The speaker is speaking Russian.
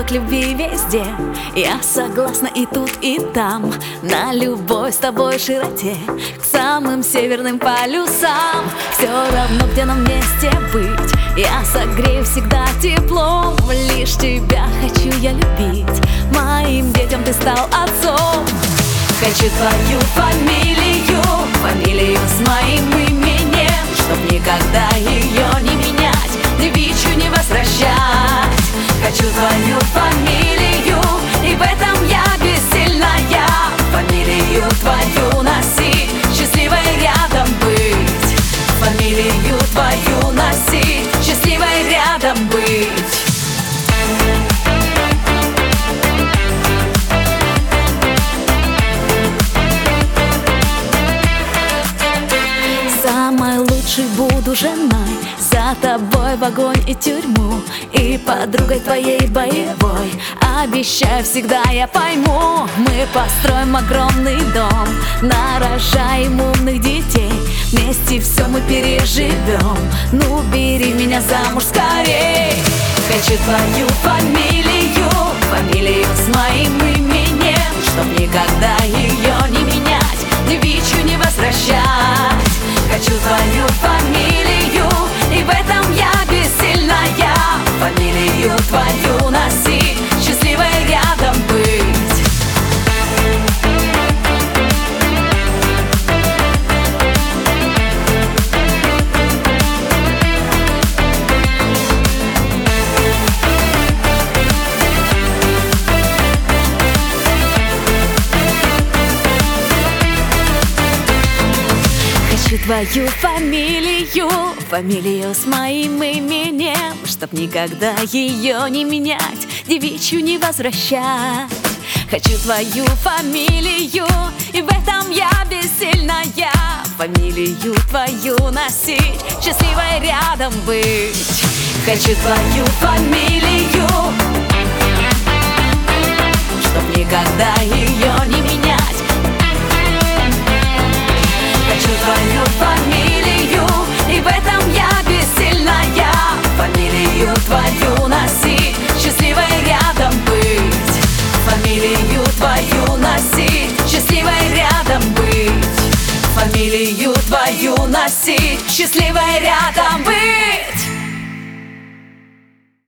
к любви везде. Я согласна и тут, и там, на любой с тобой широте, к самым северным полюсам. Все равно, где нам вместе быть, я согрею всегда теплом. Лишь тебя хочу я любить, моим детям ты стал отцом. Хочу твою фамилию, фамилию с моим именем, чтоб никогда ее не менять, девичью не возвращать. Хочу твою фамилию, и в этом я бессильная. Фамилию твою носить, счастливой рядом быть. Фамилию твою носить, счастливой рядом быть. Самой лучшей буду женой, за тобой в огонь и тюрьму, и подругой твоей боевой. Обещаю, всегда я пойму. Мы построим огромный дом, нарожаем умных детей, вместе все мы переживем. Ну, бери меня замуж скорей. Хочу твою фамилию, фамилию с моим именем, чтоб никогда ее не менять, девичью не возвращать. Хочу твою фамилию, и в этом я бессильная. Фамилию твою носить, счастливой рядом быть. Хочу твою фамилию, фамилию с моим именем, чтоб никогда ее не менять, девичью не возвращать. Хочу твою фамилию, и в этом я бессильная. Фамилию твою носить, счастливой рядом быть. Хочу твою фамилию, чтоб никогда ее не менять. Хочу твою фамилию, и в этом я бессильная. Фамилию твою носить, счастливой рядом быть. Фамилию твою носить, счастливой рядом быть. Фамилию твою носить, счастливой рядом быть.